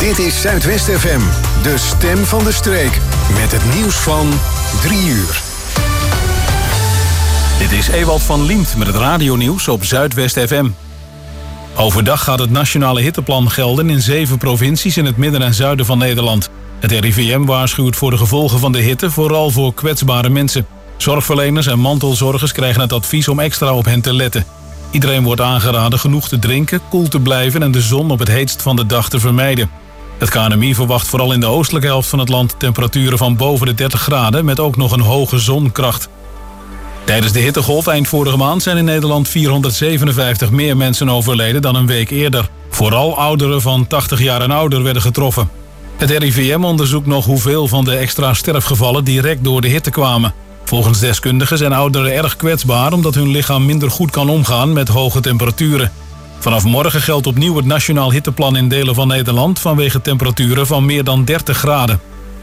Dit is Zuidwest FM, de stem van de streek. Met het nieuws van 3 uur. Dit is Ewald van Liemt met het radionieuws op Zuidwest FM. Overdag gaat het nationale hitteplan gelden in 7 provincies in het midden en zuiden van Nederland. Het RIVM waarschuwt voor de gevolgen van de hitte, vooral voor kwetsbare mensen. Zorgverleners en mantelzorgers krijgen het advies om extra op hen te letten. Iedereen wordt aangeraden genoeg te drinken, koel te blijven en de zon op het heetst van de dag te vermijden. Het KNMI verwacht vooral in de oostelijke helft van het land temperaturen van boven de 30 graden met ook nog een hoge zonkracht. Tijdens de hittegolf eind vorige maand zijn in Nederland 457 meer mensen overleden dan een week eerder. Vooral ouderen van 80 jaar en ouder werden getroffen. Het RIVM onderzoekt nog hoeveel van de extra sterfgevallen direct door de hitte kwamen. Volgens deskundigen zijn ouderen erg kwetsbaar omdat hun lichaam minder goed kan omgaan met hoge temperaturen. Vanaf morgen geldt opnieuw het nationaal hitteplan in delen van Nederland vanwege temperaturen van meer dan 30 graden.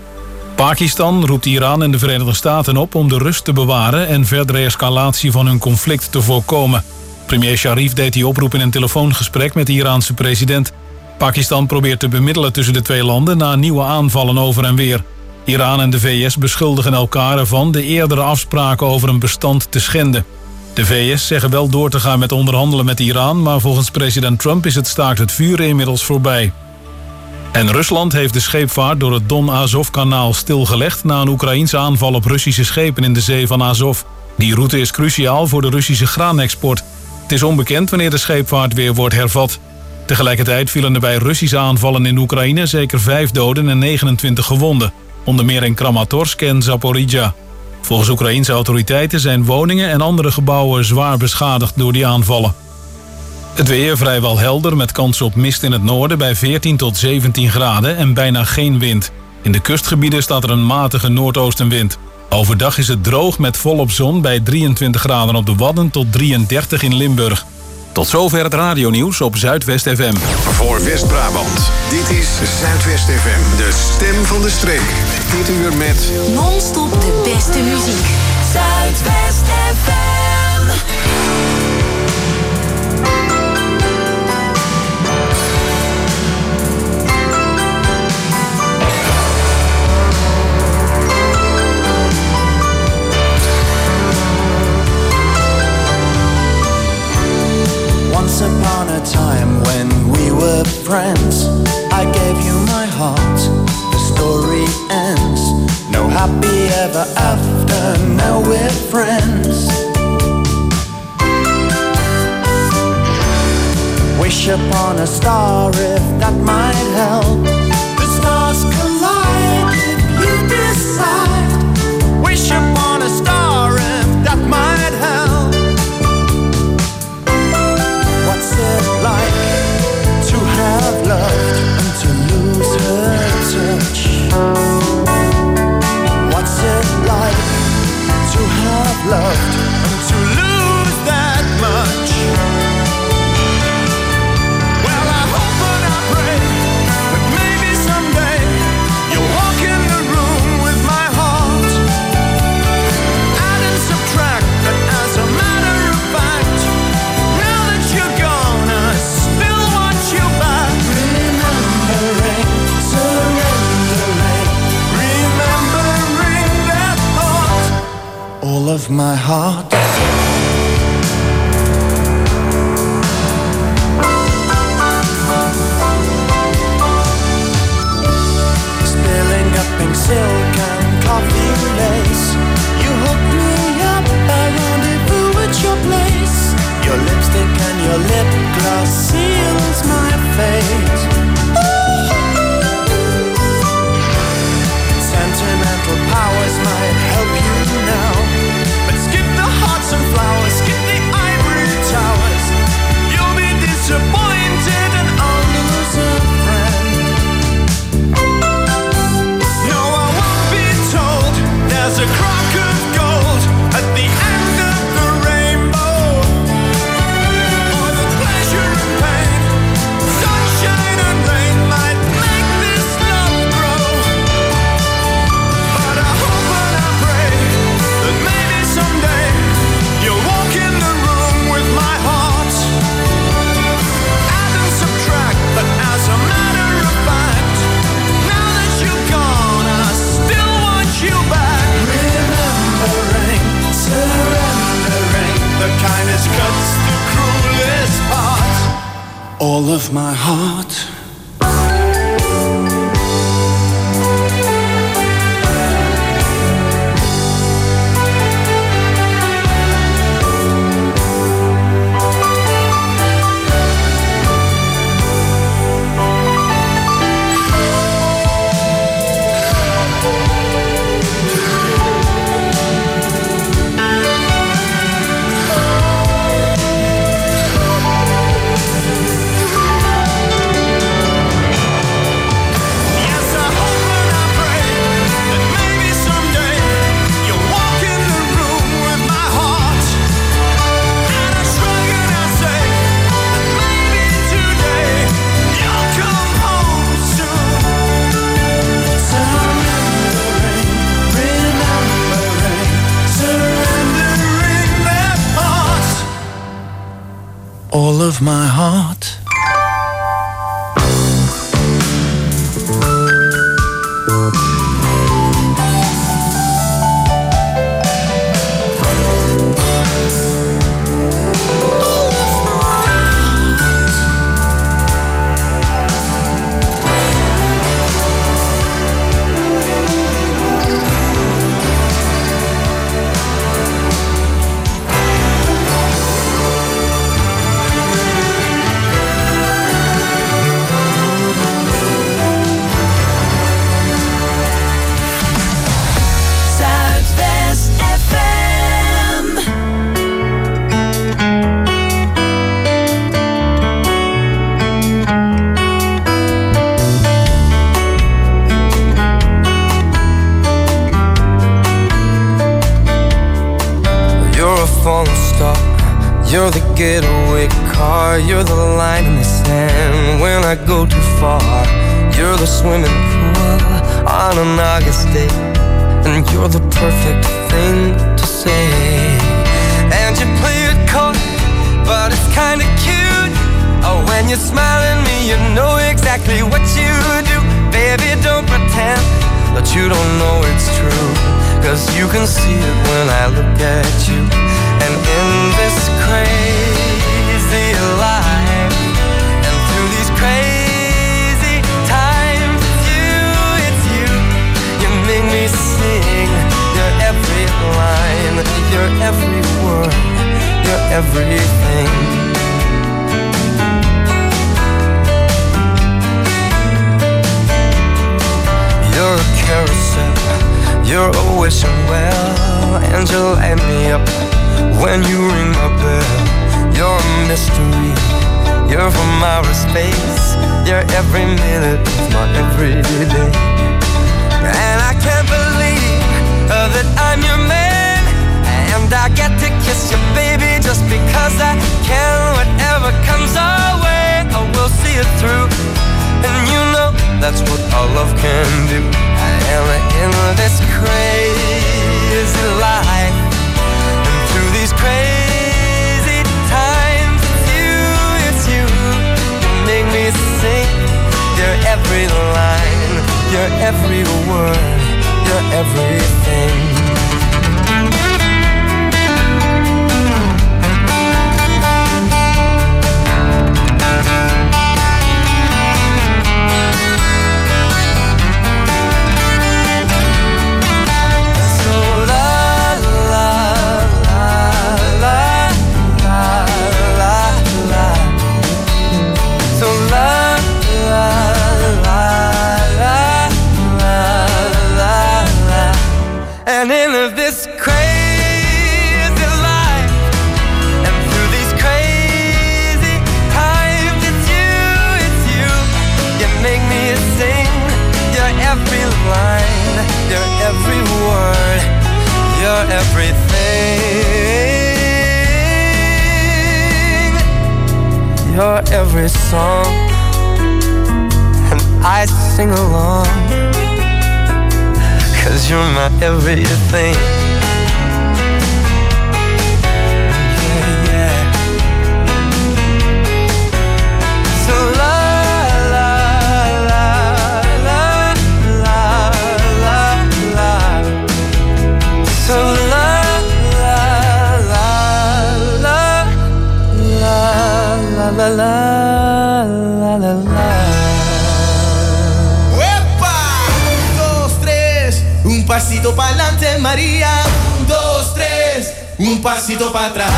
Pakistan roept Iran en de Verenigde Staten op om de rust te bewaren en verdere escalatie van hun conflict te voorkomen. Premier Sharif deed die oproep in een telefoongesprek met de Iraanse president. Pakistan probeert te bemiddelen tussen de twee landen na nieuwe aanvallen over en weer. Iran en de VS beschuldigen elkaar ervan de eerdere afspraken over een bestand te schenden. De VS zeggen wel door te gaan met onderhandelen met Iran, maar volgens president Trump is het staakt het vuren inmiddels voorbij. En Rusland heeft de scheepvaart door het Don-Azov-kanaal stilgelegd na een Oekraïense aanval op Russische schepen in de zee van Azov. Die route is cruciaal voor de Russische graanexport. Het is onbekend wanneer de scheepvaart weer wordt hervat. Tegelijkertijd vielen er bij Russische aanvallen in Oekraïne zeker 5 doden en 29 gewonden. Onder meer in Kramatorsk en Zaporizhzhia. Volgens Oekraïense autoriteiten zijn woningen en andere gebouwen zwaar beschadigd door die aanvallen. Het weer vrijwel helder met kans op mist in het noorden bij 14 tot 17 graden en bijna geen wind. In de kustgebieden staat er een matige noordoostenwind. Overdag is het droog met volop zon bij 23 graden op de Wadden tot 33 in Limburg. Tot zover het radionieuws op Zuidwest FM. Voor West-Brabant, dit is Zuidwest FM, de stem van de streek. Dit uur met non-stop de beste muziek. Zuidwest FM. Once upon a time when we were friends, I gave you my heart, the story ends. No happy ever after, now we're friends. Wish upon a star if that might help. The stars collide if you decide. Wish upon a star if that might help. What's it like to have loved and to lose her touch? What's it like to have loved and to lose that much? Well, I hope and I pray that maybe someday you'll walk in the room with my heart. Add and subtract, but as a matter of fact, now that you're gone, I still want you back. Remembering, surrendering, remembering that thought, all of my heart. Spilling up pink silk and coffee lace, you hook me up, I rendezvous at your place. Your lipstick and your lip gloss seals my fate. Sentimental powers might help you now, but skip the hearts and flowers, skip the ivory towers. You'll be disappointed and I'll lose a friend. No, I won't be told there's a crock of gold at the end of the rainbow, or the pleasure and pain all of my heart. All of my heart. You're the getaway car, you're the line in the sand when I go too far. You're the swimming pool on an August day, and you're the perfect thing to say. And you play it cold, but it's kinda cute. Oh, when you smile at me, you know exactly what you do. Baby, don't pretend that you don't know it's true, 'cause you can see it when I look at you. And in this crazy life, and through these crazy times, it's you, you make me sing your every line, your every word, your everything. You're a carousel, you're a wishing well, and you light me up when you ring my bell. You're a mystery, you're from outer space, you're every minute of my everyday. And I can't believe that I'm your man, and I get to kiss you, baby, just because I can. Whatever comes our way, I will see it through, and you know that's what our love can do. I am in this crazy life, through these crazy times, it's you, you make me sing your every line, your every word, your everything. And in this crazy life, and through these crazy times, it's you, you make me sing your every line, your every word, your everything, your every song, and I sing along, 'cause you're my everything. Yeah, yeah. So la la la la la la la. So la la la la la la la. pasito pa'lante, María. 1, 2, 3, un pasito para atrás.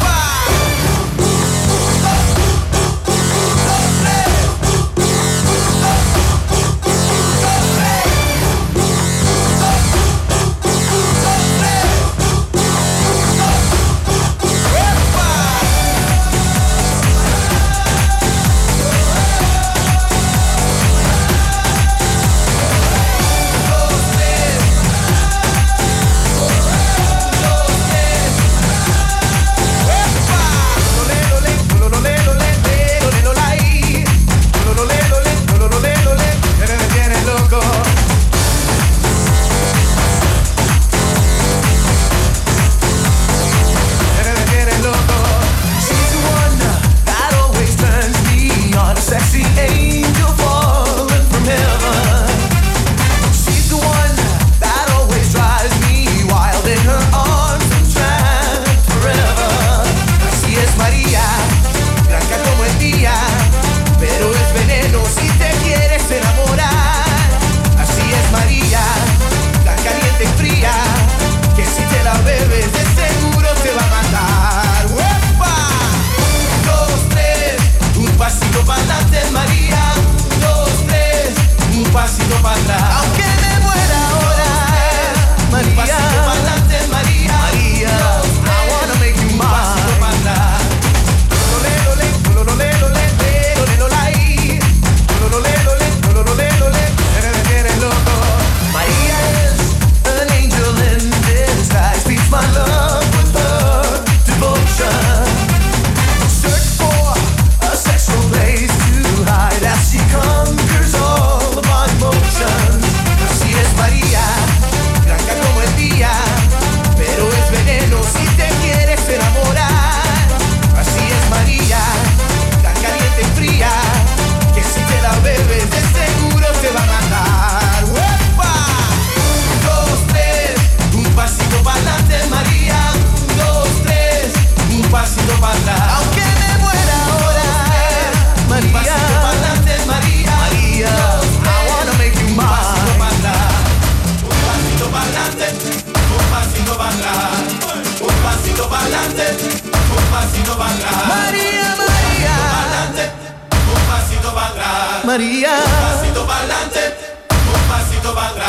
María. Un pasito para adelante, un pasito para atrás.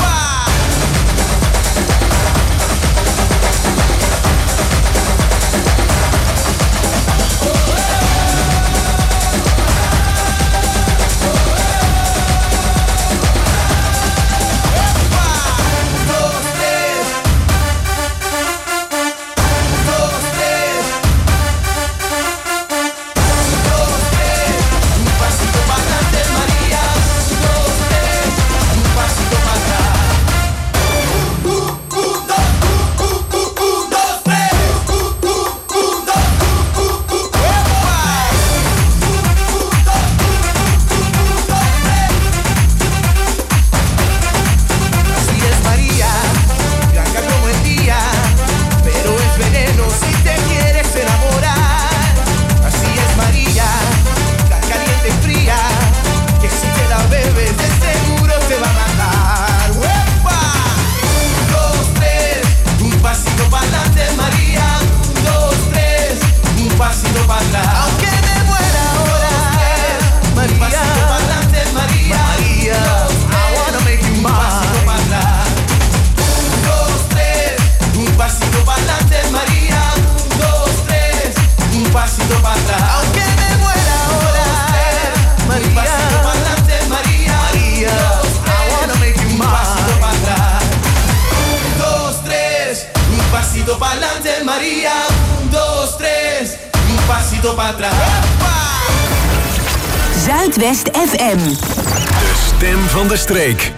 Zuidwest FM. De stem van de streek.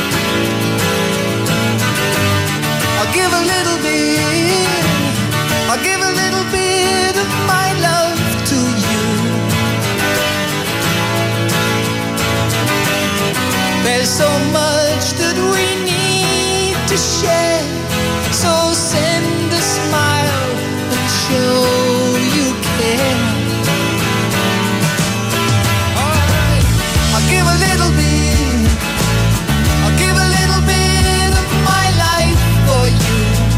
I'll I'll give a little bit of my love to you. There's so much that we need to share, so send a smile and show you care. Alright, I'll give a little bit, I'll give a little bit of my life for you.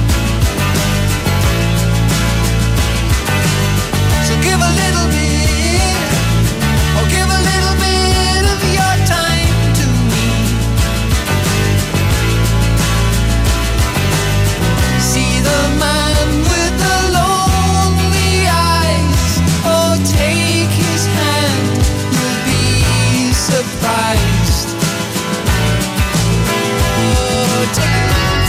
So give a little bit, or give a little bit of your time to me. See the man with the lonely eyes, oh take his hand, you'll be surprised. Oh, take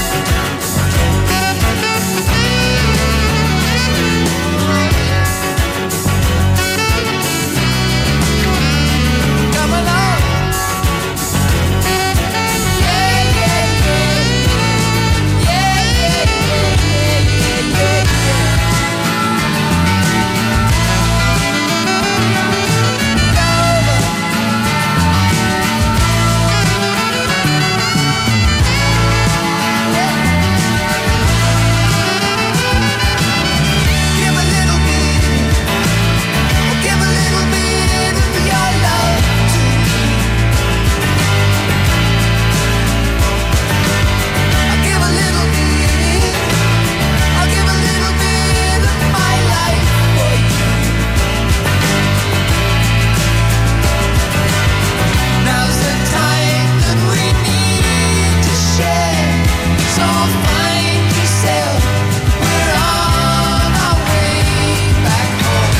come along. Yeah, yeah, yeah. Yeah, yeah, yeah, yeah, yeah, give a little bit, oh, give a little bit of your love to me. I'll give a little bit, I'll give a little bit of my life for you. Now's the time that we need to share, so find yourself, we're on our way back home.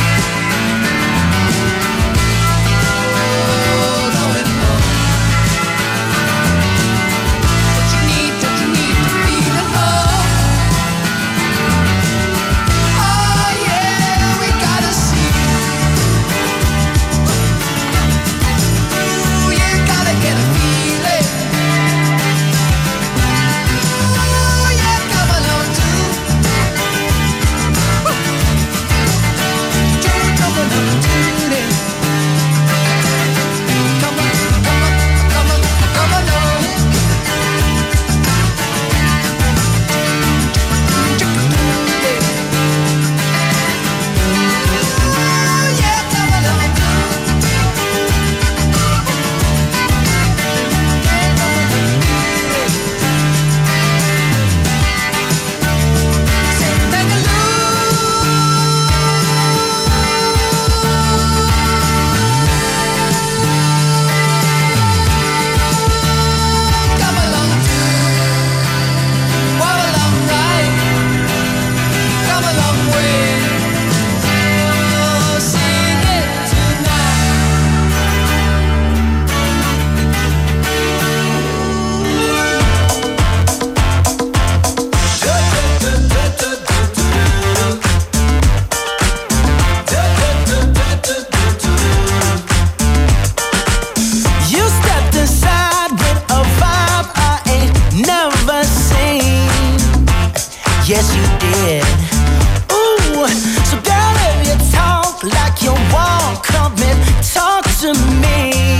Oh, going home. Don't you need to feel at home? Oh yeah, we gotta see. Ooh, you gotta get a feeling. Ooh, yeah, come along too. Come along too then. Come on, come on, come on, come along. Ooh, yeah, come along too. Say, come along too. What a long ride, come a long way. Oh, sing it You stepped inside with a vibe I ain't never seen. Yes, you did. Ooh, so girl, if you talk like you want, come and talk to me.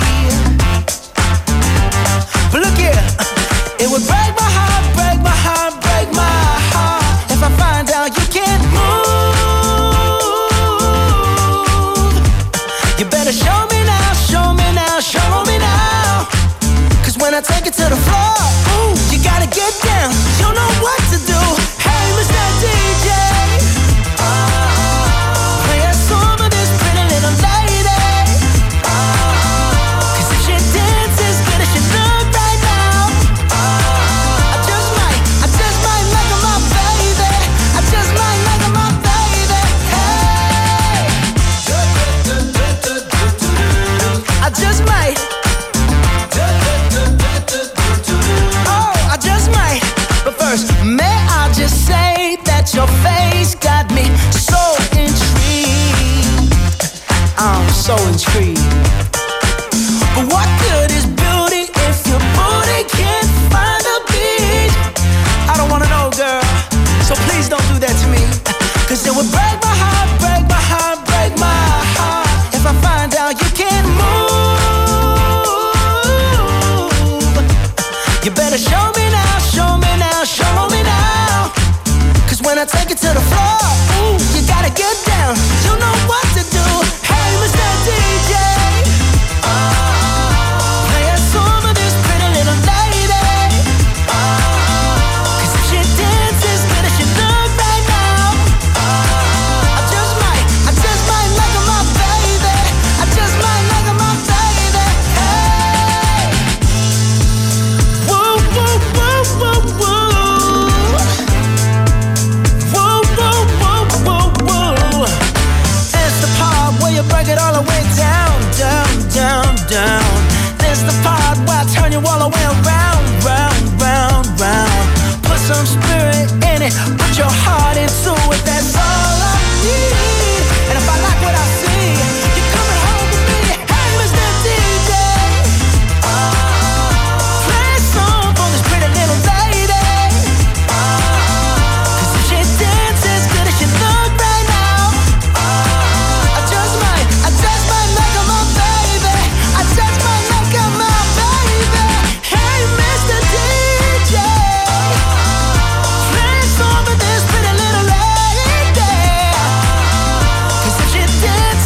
But look here, it would break my heart, break my heart, break my heart if I find out you can't move. You better show me now, show me now, show me now. 'Cause when I take it to the floor, ooh, you gotta get down. You know what to do. Hey, Mr. DJ, play a song of this pretty little lady. 'Cause if she dances as good as she look right now, I just might make her my baby. I just might make her my baby. Hey, I just might. Oh, I just might. But first, may I just say that your face got me so intrigued. I'm so intrigued. But what good is beauty if your booty can't find a beat? I don't wanna know, girl, so please don't do that to me. I take it to the floor, ooh, you gotta get down. You know what to do. Hey, Mr. DJ, play a song for this pretty little lady. 'Cause if she dances good as she look right now, I just might make her my baby. I just might make her my baby. Hey, woo, woo, woo, woo, woo. Break it all the way down, down, down, down. This the part where I turn you all the way around, round, round, round. Put some spirit in it, put your heart into it. That's all I need. And if I like what I see, you're coming home with me. Hey, Mr. DJ, play a song for this pretty little lady. 'Cause if she dances good as she look right now, I just might make her my baby. I just might make her my baby. Hey, Mr. DJ, play a song for this pretty little lady. 'Cause if she dances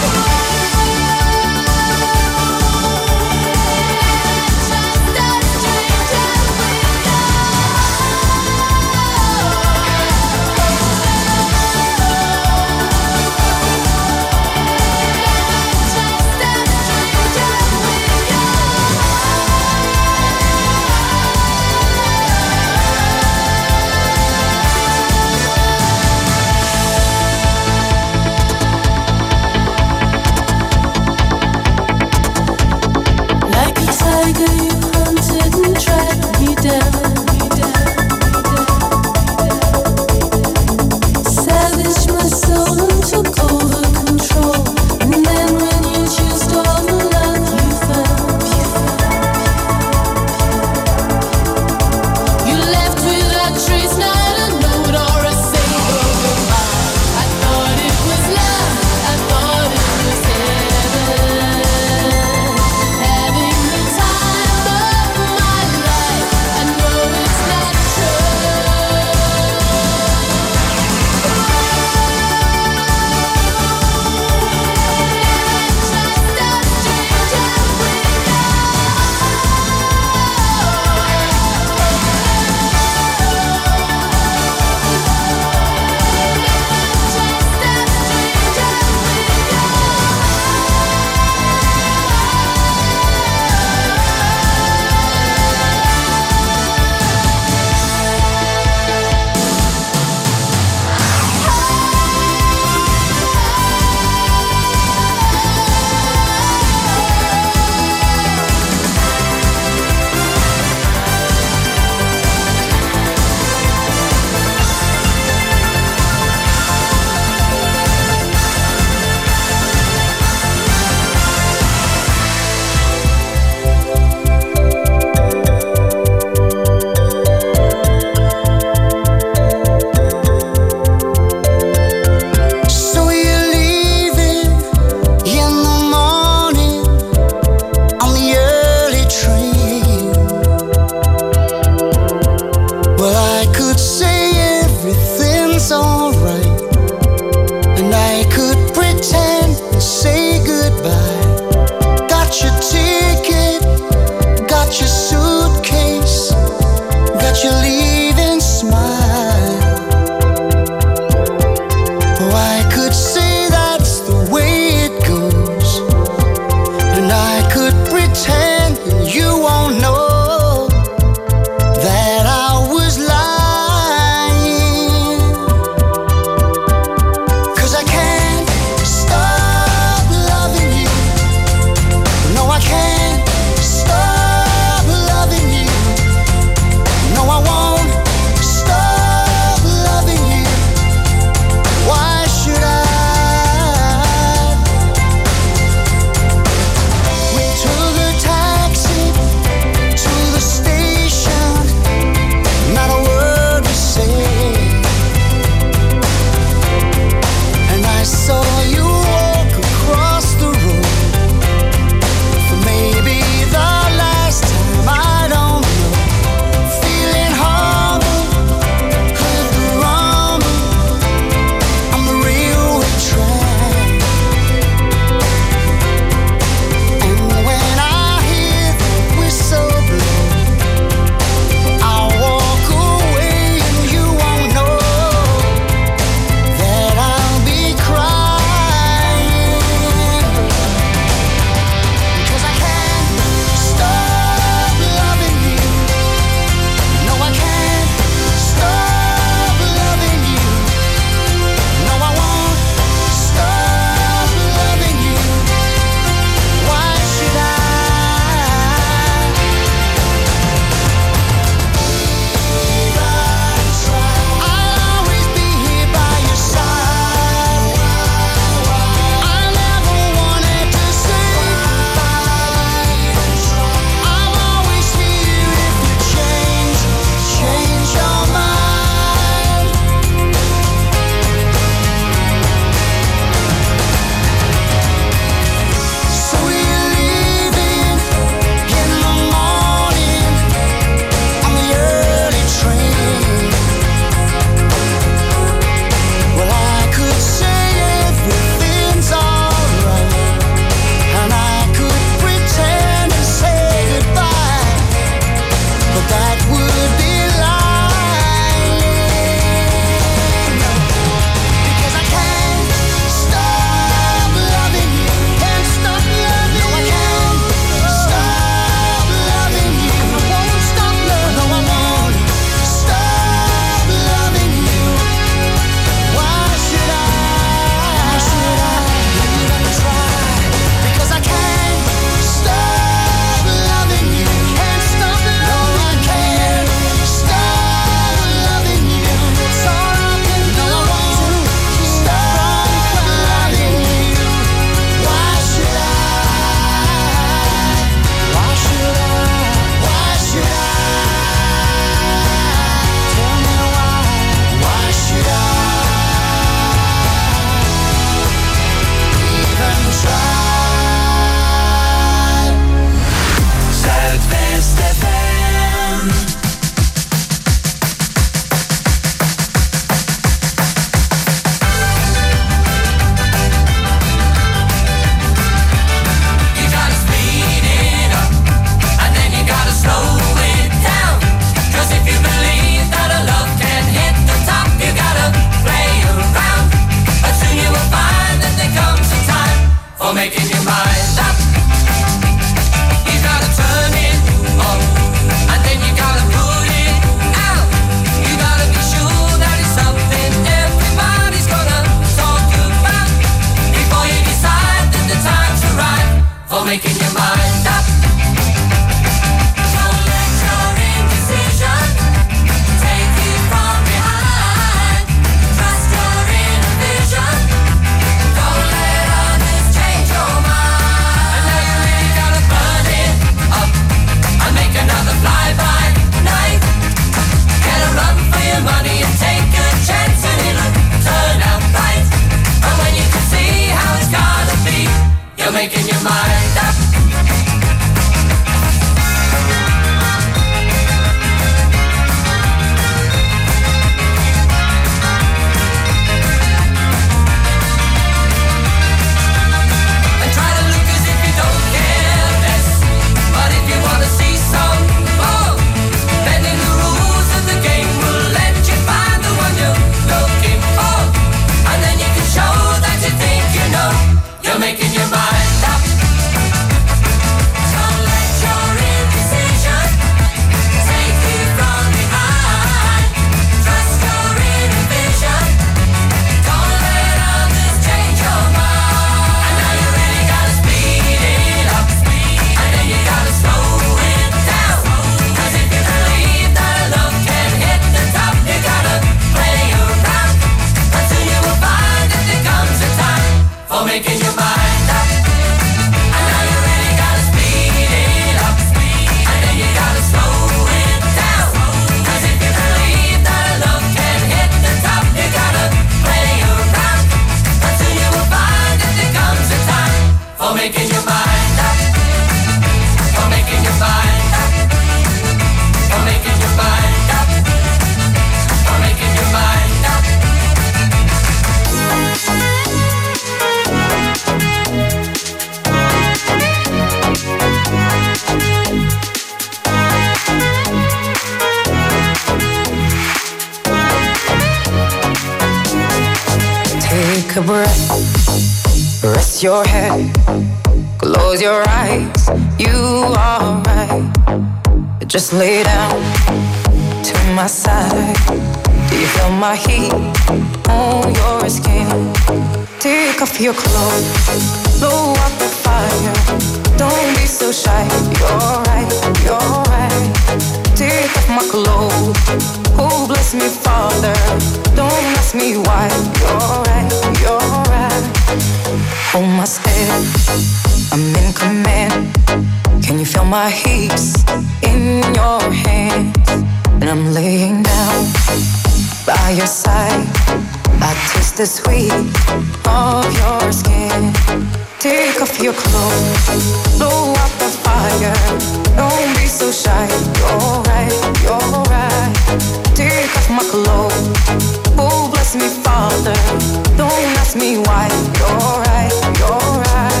a breath, rest your head, close your eyes, you are right. Just lay down to my side. Do you feel my heat on your skin? Take off your clothes, blow up the fire. Don't be so shy, you're right, you're right. Take off my clothes, oh bless me Father. Don't ask me why, you're right, you're right. Hold my step, I'm in command. Can you feel my hips in your hands? And I'm laying down by your side. I taste the sweet of your skin. Take off your clothes, blow up the fire. Don't be so shy, you're right, you're right. Take off my clothes, oh bless me Father. Don't ask me why, you're right, you're right.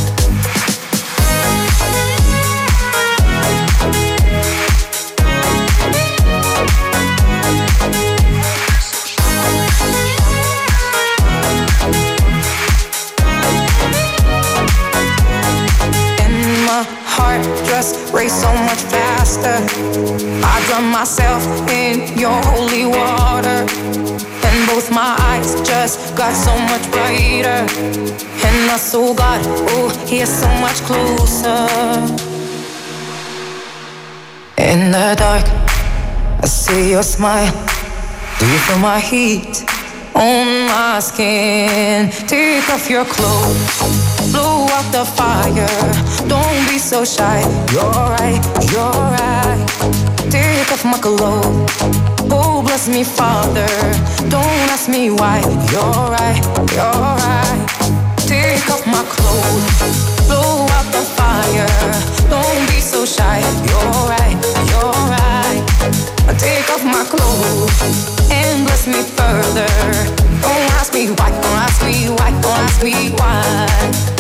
Heart just race so much faster. I drown myself in your holy water, and both my eyes just got so much brighter. And I saw God, oh, He is so much closer. In the dark, I see your smile. Do you feel my heat on my skin? Take off your clothes, blow out the fire. Don't be so shy, you're right, you're right. Take off my clothes, oh bless me Father. Don't ask me why, you're right, you're right. Take off my clothes, blow out the fire. Don't be so shy, you're right, you're right. Take off my clothes and bless me further. Don't ask me why, don't ask me why, don't ask me why.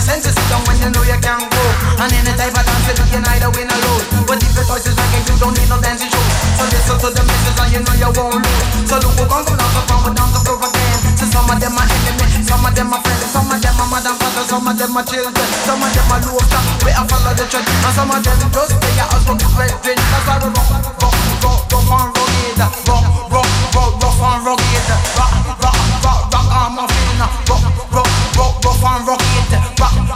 the sense to sit down when you know you can't go. And any type of dance you can either win or lose. But if your choice is reggae, you don't need no dancing shoes. So listen to the message and you know you won't lose. So look who comes from the from down to prove again. So some of them are enemy, some of them are friends, some of them are mother and father, some of them are children, some of them are low class, we are follow the trend. And some of them just stay at us from the red drink. That's why we rough and rugged, rough and rugged, rock on my feet now. Rough and rugged, rock and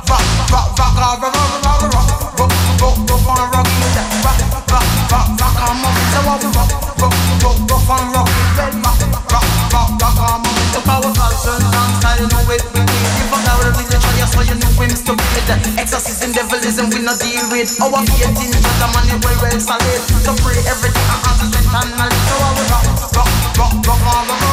rugged. So what we rough and rugged, rock on my feet. The powerful songs, I know it we need. If I'm out of the try, so you know we're stupid. Exorcism, devilism, we not deal with. Our faith in just a money well solid. So pray every day and ask the eternally. So I will rock on my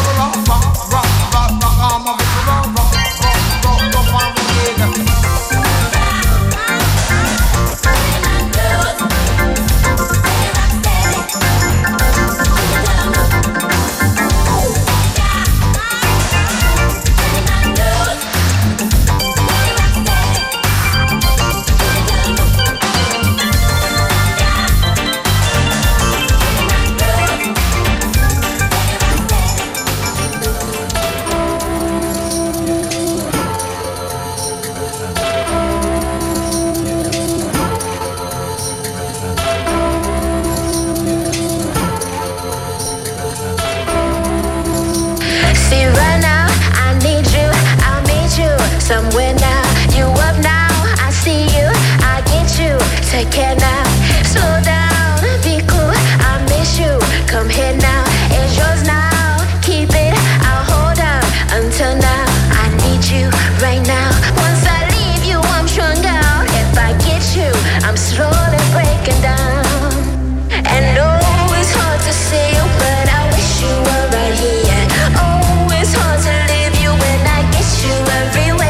somewhere now, you up now, I see you, I get you, take care now, slow down, be cool, I miss you, come here now, it's yours now, keep it, I'll hold on, until now, I need you right now, once I leave you, I'm strung out, if I get you, I'm slowly breaking down, and oh, it's hard to see you, but I wish you were right here, oh, it's hard to leave you when I get you everywhere.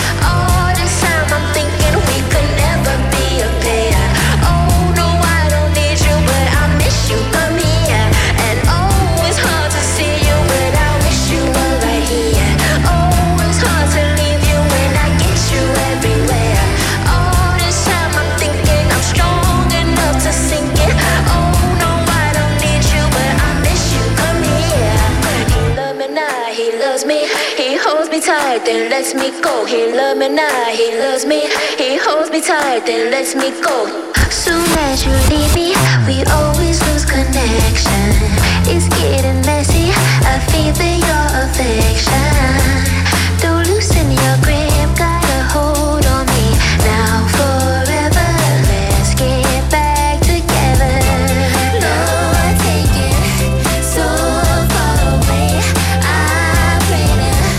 Tight, then lets me go. He love me now, he loves me. He holds me tight, then lets me go. Soon as you leave me, we always lose connection. It's getting messy, I feel your affection. Don't loosen your grip, got a hold on me. Now forever, let's get back together. No, I take it so far away. I pray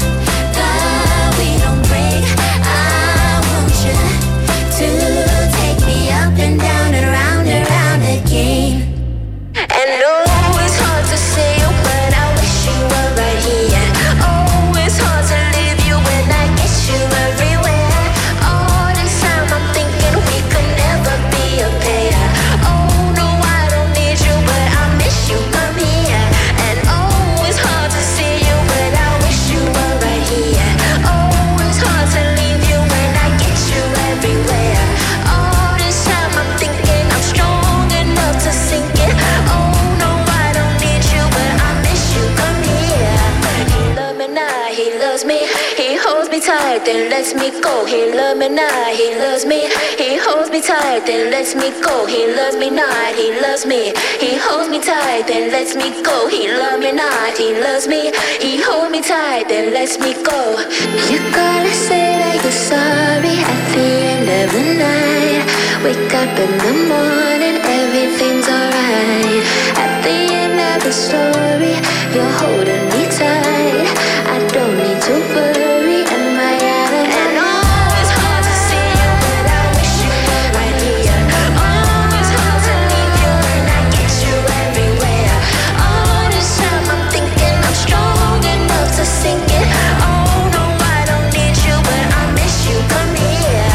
that we don't break. I want you to take me up and down and round again. And oh, it's hard to say you, but I wish you were right here. Oh, it's hard to leave you when I get you everywhere. All this time I'm thinking we could never be a pair. Oh no, I don't need you, but I miss you, come here. And oh, it's hard to see you, but I wish you were right here. Oh, it's hard to leave you when I get you everywhere. All this time I'm thinking I'm strong enough to sink it. Oh no, I don't need you, but I miss you, come here. He love me now, he loves me. He holds me tight, then lets me go. He love me now, he loves me. He holds me tight, then lets me go. He loves me not, he loves me. He holds me tight, then lets me go. He love me not, he loves me. He holds me tight, then lets me go. You gotta say that you're sorry at the end of the night. Wake up in the morning, everything's alright. At the end of the story, you're holding me tight. I don't need to worry, am I out of hand? Oh, it's hard to see you, but I wish you were right here. Oh, it's hard to leave you when I get you everywhere. All this time I'm thinking I'm strong enough to sink it. Oh no, I don't need you, but I miss you, come here.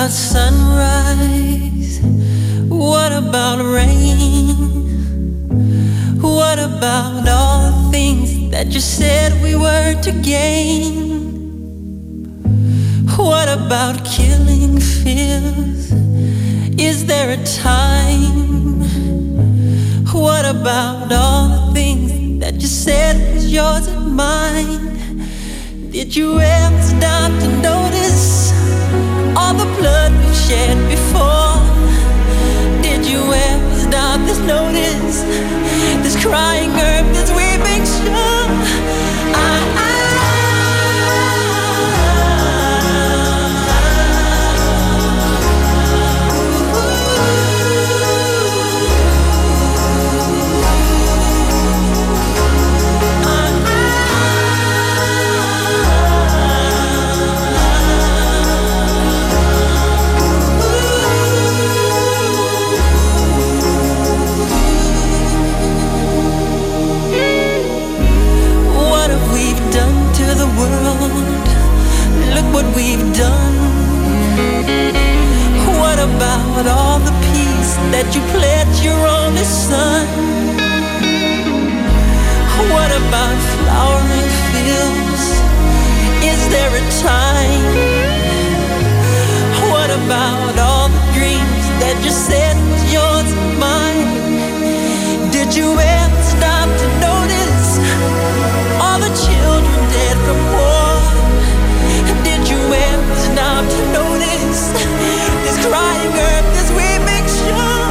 about sunrise? What about rain? What about all the things that you said we were to gain? What about killing fears? Is there a time? What about all the things that you said was yours and mine? Did you ever stop to notice all the blood we've shed before? Did you ever stop to notice this crying earth, this weeping shore? What we've done. What about all the peace that you pledged your only son? What about flowering fields? Is there a time? What about all the dreams that you said was yours and mine? Did you ever stop to notice all the children dead from war? Did you ever stop to notice this crying earth, this weeping shore?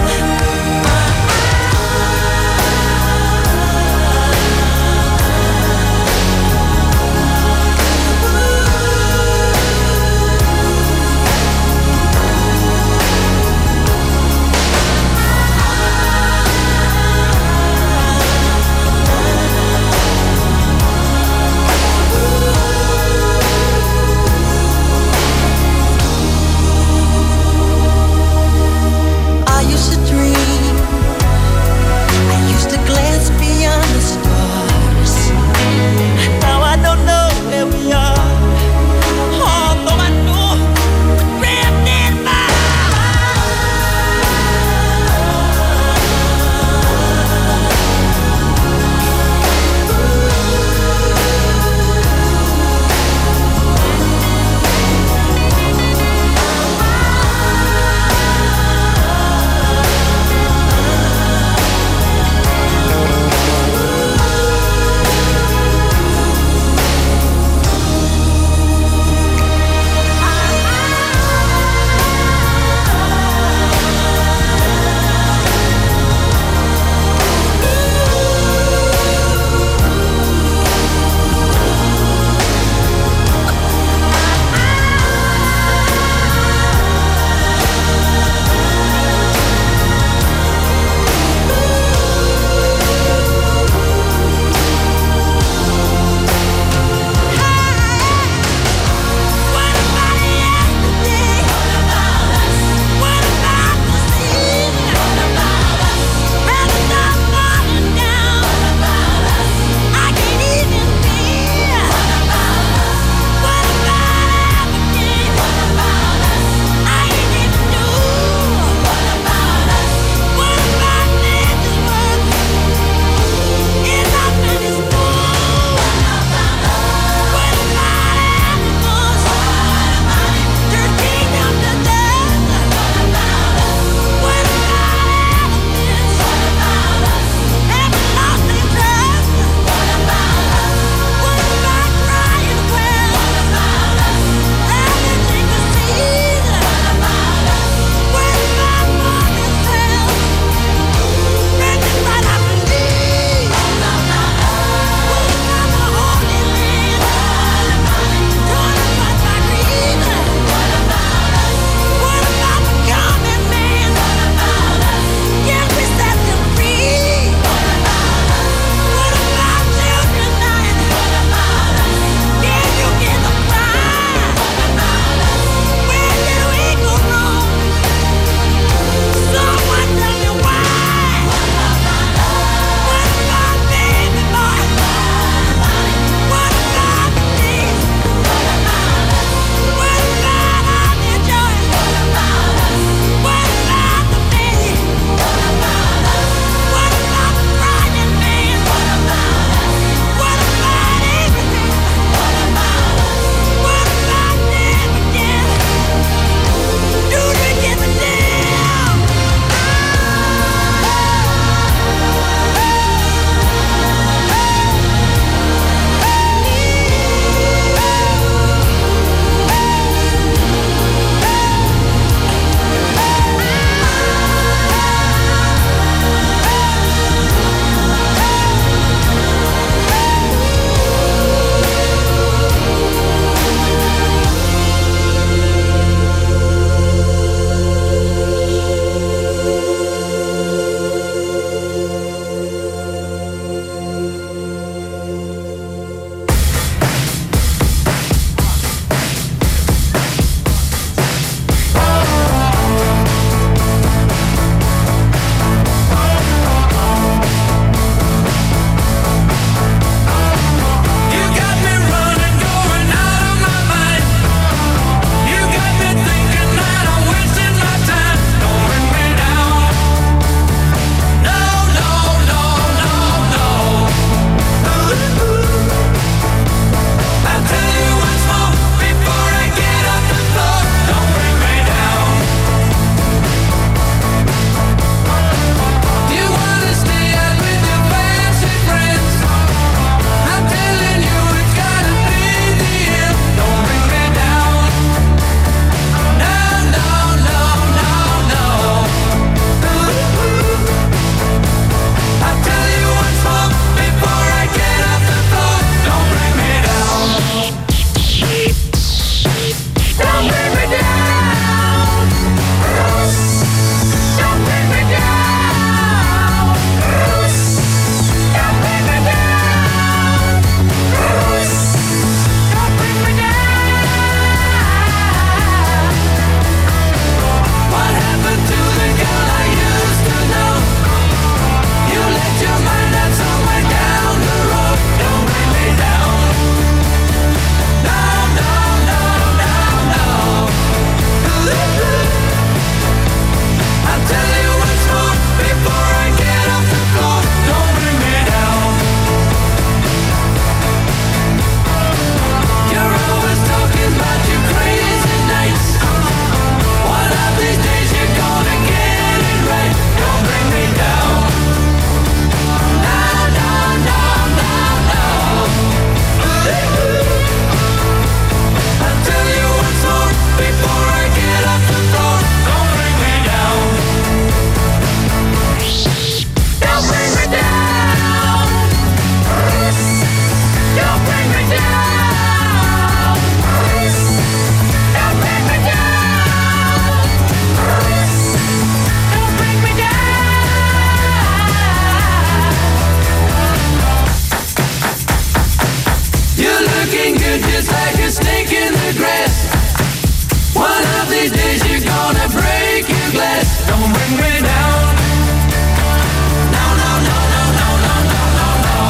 these days you're gonna break your glass. Don't bring me down. No, no, no, no, no, no, no, no, no.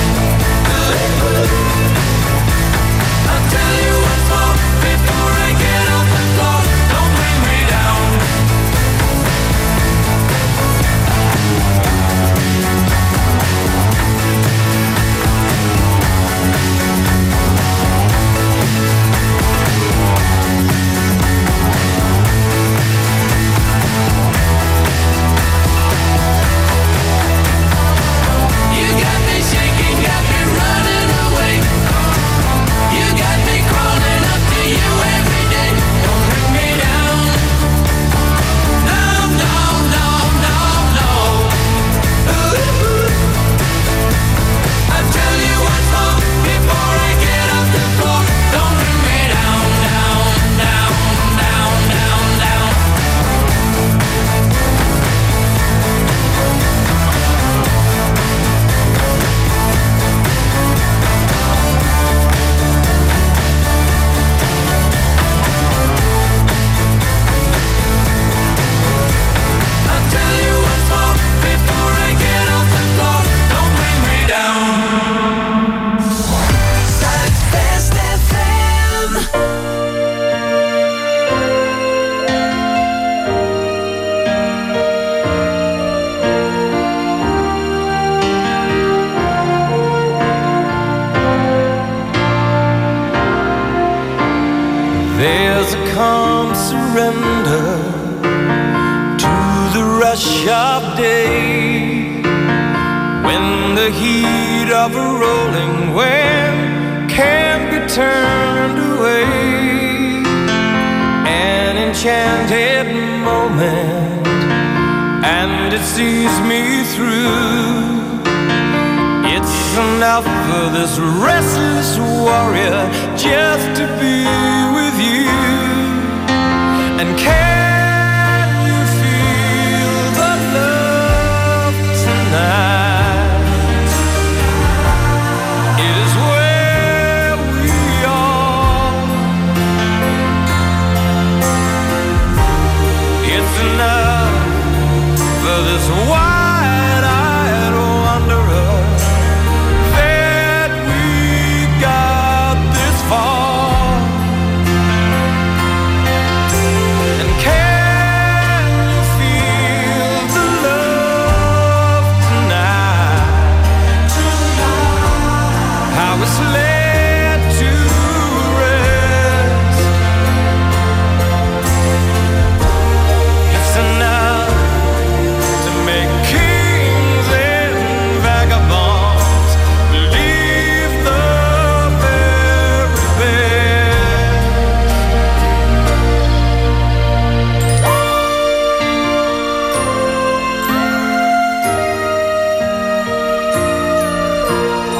I'll tell you what's more before I get off the floor. Don't bring me down. You got me shaking, got me running away. You got me crawling up to you every day. Don't bring me down. No, no, no, no, no. I'll tell you what's wrong before I get off the floor. Don't bring me down, down, down, down, down, down. I'll tell you what's wrong before I get off the floor. Don't bring me down. Zuidwest FM. There's a calm surrender to the rush of day, when the heat of a rolling wave can't be turned away. An enchanted moment, and it sees me through. It's enough for this restless warrior just to be with you.